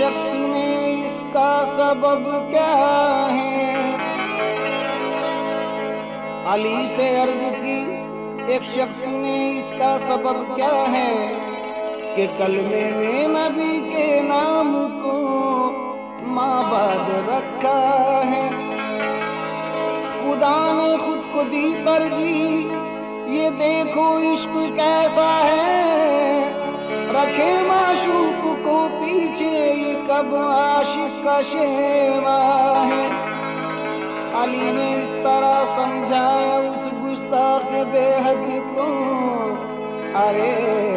شخص نے اس کا سبب کیا ہے؟ علی سے عرض کی ایک شخص نے اس کا سبب کیا ہے کہ کلمے میں نبی کے نام کو مابعد رکھا ہے۔ خدا نے خود کو دی ترجیح، یہ دیکھو عشق کیسا ہے، رکھے معشوق کو پیچھے یہ کب عاشق کا شیوا ہے۔ علی نے اس طرح سمجھایا اس گستاخ بے حد کو، ارے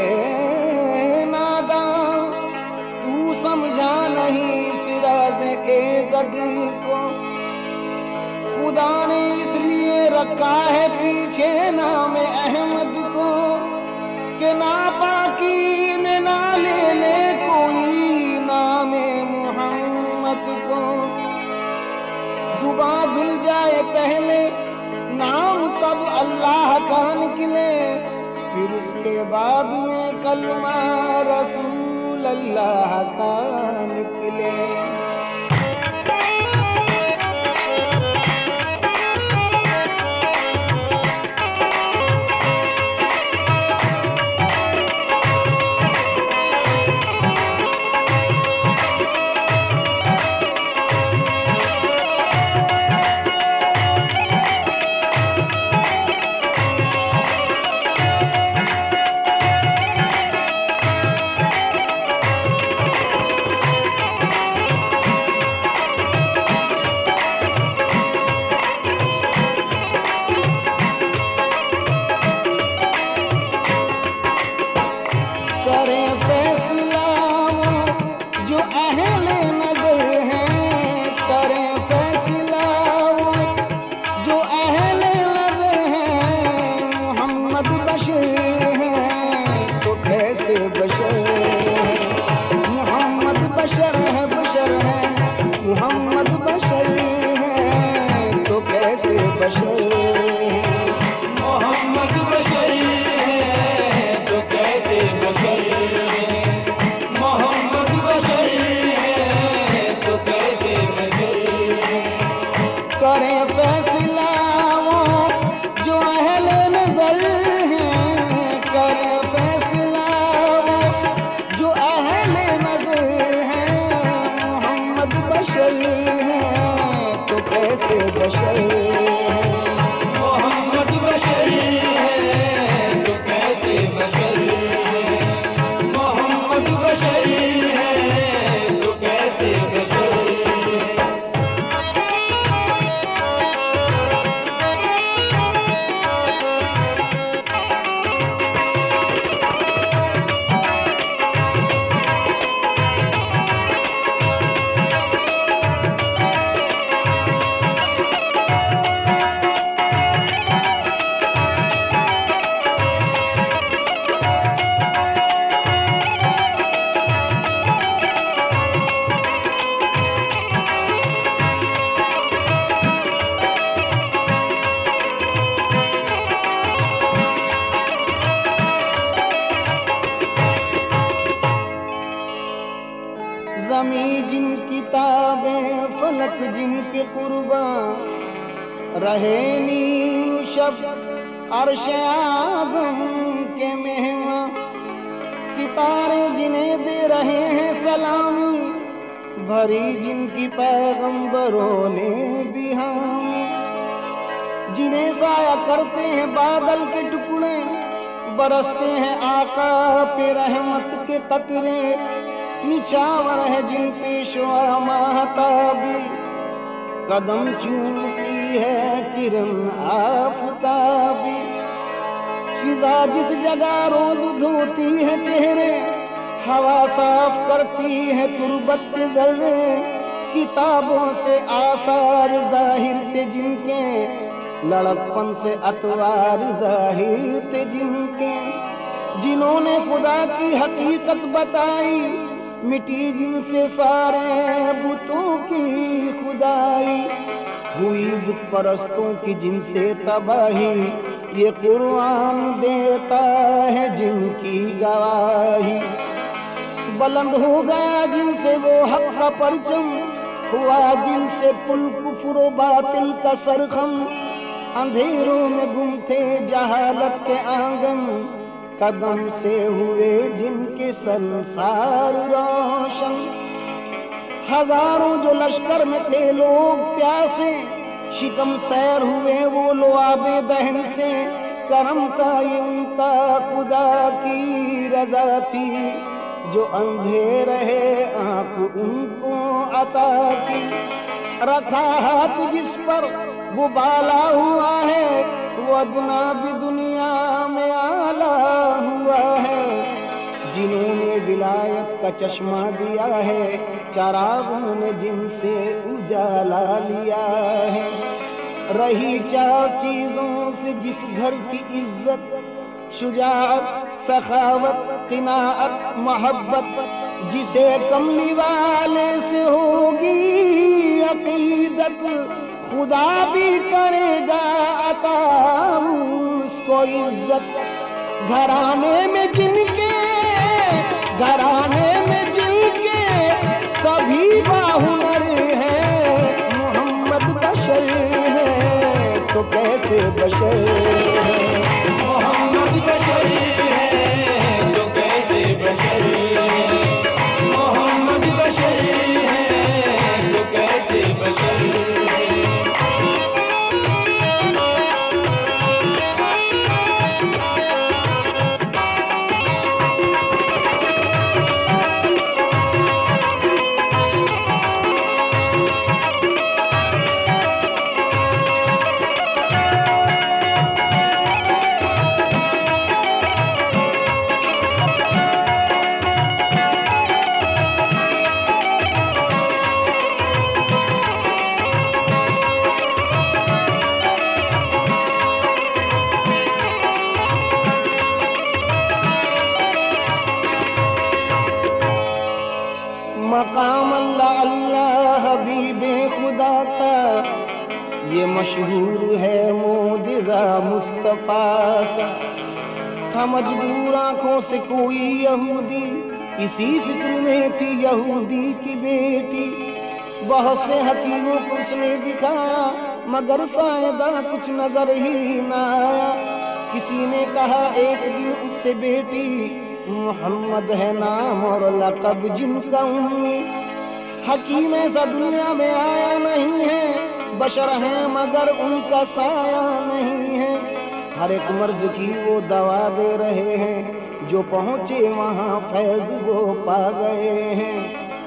نادان تو سمجھا نہیں اس راز عزت کو، خدا نے اس لیے رکھا ہے پیچھے نام احمد کو کہ ناپاکی میں نہ لے لے کوئی نام محمد کو۔ زبان دھل جائے پہلے نام تب اللہ کا نکلے، پھر اس کے بعد میں کلمہ رسول اللہ کا نکلے۔ جن کے قرباں رہے نیم شب عرش اعظم کے مہمان، ستارے جنہیں دے رہے ہیں سلامی، بھری جن کی پیغمبروں نے بہانی، جنہیں سایہ کرتے ہیں بادل کے ٹکڑے، برستے ہیں آقا پہ رحمت کے قطرے، نچھاور ہے جن پہ شعاع ماہتابی، قدم چومتی ہے کرن آفتابی، فضا جس جگہ روز دھوتی ہے چہرے، ہوا صاف کرتی ہے تربت کے ذرے، کتابوں سے آثار ظاہر تھے جن کے، لڑکپن سے اطوار ظاہر تھے جن کے، جنہوں نے خدا کی حقیقت بتائی، مٹی جن سے سارے بتوں کی خدائی، ہوئی بت پرستوں کی جن سے تباہی، یہ قرآن دیتا ہے جن کی گواہی، بلند ہو گیا جن سے وہ حق کا پرچم، ہوا جن سے کل کفر و باطل کا سرخم، اندھیروں میں گم تھے جہالت کے آنگن، قدم سے ہوئے جن کے سنسار روشن۔ ہزاروں جو لشکر میں تھے لوگ پیاسے، شکم سیر ہوئے وہ لعاب دہن سے، کرم تھا یہ ان کا خدا کی رضا تھی، جو اندھے رہے آنکھ ان کو عطا کی۔ رکھا ہاتھ جس پر وہ بالا ہوا ہے، وہ ادنا بھی دنیا میں اعلیٰ ہوا ہے، جنہوں نے ولایت کا چشمہ دیا ہے، چراغوں نے جن سے اجالا لیا ہے۔ رہی چار چیزوں سے جس گھر کی عزت، شجاعت، سخاوت، قناعت، محبت، جسے کملی والے سے ہوگی عقیدت، خدا بھی کرے گا عطا اس کو عزت۔ گھرانے میں جن کے سبھی باہنر ہیں، محمد بشر ہے تو کیسے بشر ہے، محمد بشر ہے تو کیسے بشر ہے، محمد بشر ہے تو کیسے بشر ہے۔ مقام اللہ اللہ حبیب خدا کا، یہ مشہور ہے معجزہ مصطفیٰ کا۔ تھا مجبور آنکھوں سے کوئی یہودی، اسی فکر میں تھی یہودی کی بیٹی، بہت سے حکیموں کو اس نے دکھایا مگر فائدہ کچھ نظر ہی نہ آیا۔ کسی نے کہا ایک دن اس سے بیٹی، محمد ہے نام اور لقب جن کا امی، حکیم ایسا دنیا میں آیا نہیں ہے، بشر ہیں مگر ان کا سایہ نہیں ہے، ہر ایک مرض کی وہ دوا دے رہے ہیں، جو پہنچے وہاں فیض وہ پا گئے ہیں۔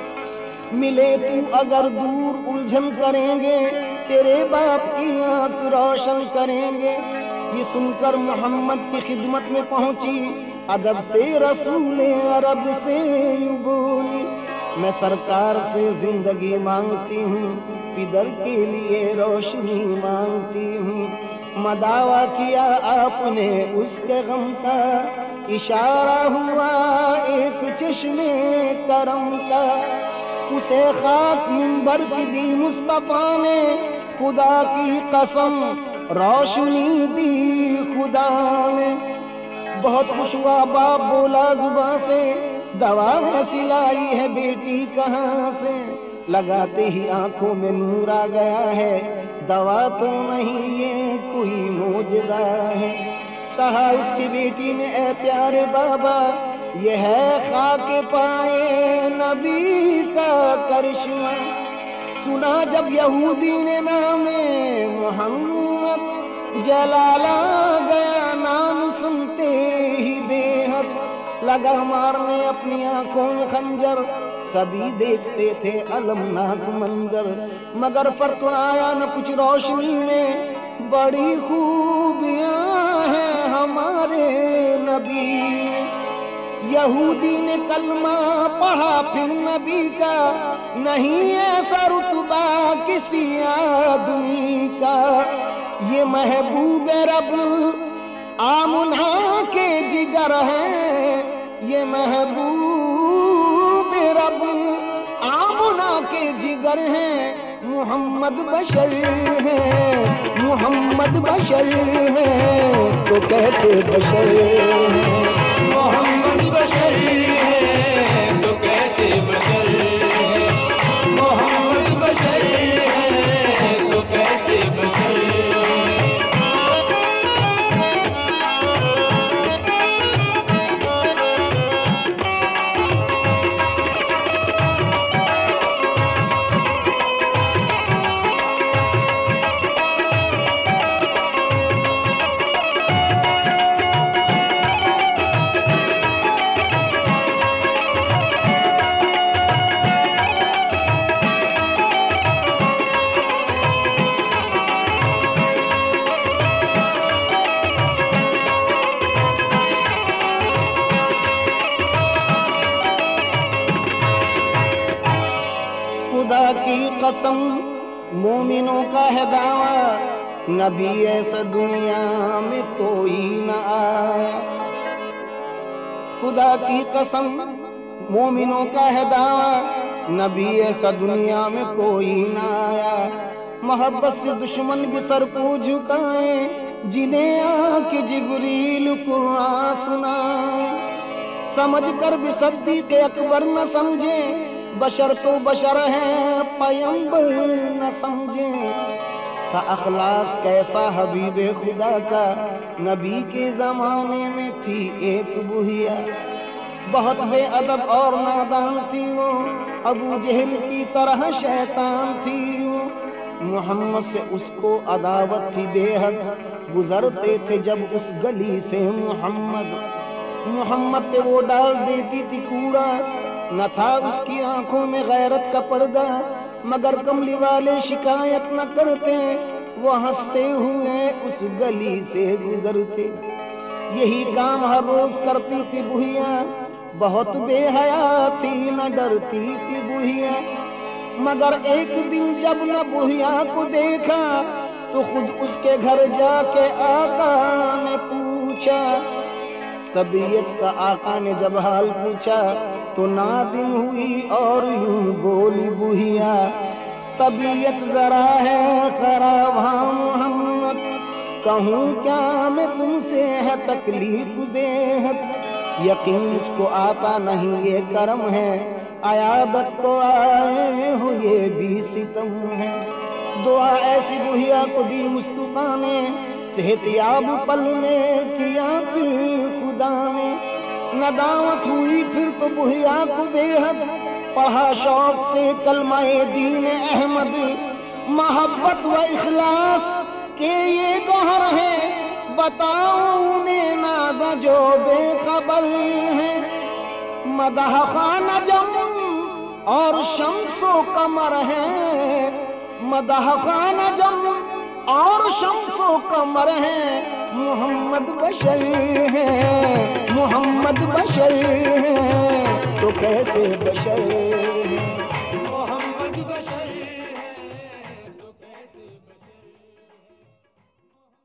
ملے تو اگر دور الجھن کریں گے، تیرے باپ کی آنکھ روشن کریں گے۔ یہ سن کر محمد کی خدمت میں پہنچی، ادب سے رسول عرب سے یوں بولی، میں سرکار سے زندگی مانگتی ہوں، پدر کے لیے روشنی مانگتی ہوں۔ مداوا کیا آپ نے اس کے غم کا، اشارہ ہوا ایک چشمے کرم کا، اسے خاک منبر کی دی مصطفیٰ نے، خدا کی قسم روشنی دی خدا نے۔ بہت خوش ہوا باپ بولا زباں سے، دوا ایسی لائی ہے بیٹی کہاں سے، لگاتے ہی آنکھوں میں نور آ گیا ہے، دوا تو نہیں یہ کوئی معجزہ ہے۔ کہا اس کی بیٹی نے اے پیارے بابا، یہ ہے خاک پائے نبی کا کرشمہ۔ سنا جب یہودی نے نام محمد، جلالا گیا نام سنتے ہی بے حد، لگا مارنے اپنی آنکھوں میں خنجر، سبھی دیکھتے تھے المناک منظر، مگر فرق آیا نہ کچھ روشنی میں، بڑی خوبیاں ہیں ہمارے نبی۔ یہودی نے کلمہ پڑھا پھر نبی کا، نہیں ایسا رتبہ کسی آدمی کا، یہ محبوب رب آمنہ کے جگر ہے، یہ محبوب رب آمنہ کے جگر ہیں، محمد بشر ہے، محمد بشر ہے تو کیسے بشر ہے، محمد بشر ہے تو बशर है, मोहम्मद बशर है तो कैसे बशर है। खुदा की कसम मोमिनों का है दावा, नबी ऐसा दुनिया में कोई न आया। खुदा की कसम मोमिनों का है दावा, नबी ऐसा दुनिया में कोई न आया। मोहब्बत से दुश्मन भी सर को झुकाए, जिन्हें आके जिब्रील कुरान सुनाए। समझ कर भी सिद्दीक़ अकबर न समझे, बशर तो बशर है पैगंबर न समझे। था अखलाक कैसा हबीबे खुदा का, नबी के जमाने में थी एक बुढ़िया। बहुत बेअदब और नादान थी वो, अबू जहल की तरह शैतान थी वो। मोहम्मद से उसको अदावत थी बेहद, गुजरते थे जब उस गली से मोहम्मद पे वो डाल देती थी कूड़ा। न था उसकी आंखों में गैरत का पर्दा, मगर कमली वाले शिकायत न करते, वो हंसते हुए उस गली से गुजरते। यही काम हर रोज करती थी बुढ़िया, बहुत बेहया थी न डरती थी बुढ़िया। मगर एक दिन जब न बुढ़िया को देखा, तो खुद उसके घर जाके आका ने पूछा। तबीयत का आका ने जब हाल पूछा, तो नादिम हुई और यूं बोली बुढ़िया, तबीयत जरा है खराब हाँ मोहम्मद, कहूँ क्या मैं तुमसे है तकलीफ बेहद। यकीन मुझको आता नहीं ये करम है, आयादत को आए हो ये भी सितम है। दुआ ऐसी बुढ़िया को दी मुस्तफा ने, सेहतियाब पल में किया फिर खुदा ने। नदावत हुई फिर तो बुढ़िया को बेहद, पढ़ा शौक से कलमाए दीन अहमद। मोहब्बत व इखलास के ये गौहर है, बताओ उन्हें नाज़ा जो बेखबर है। मदह खाना जम और शम्सो कमर है, मदह खाना जम और शम्सो कमर है। मोहम्मद बशर है, मोहम्मद बशर है तो कैसे बशर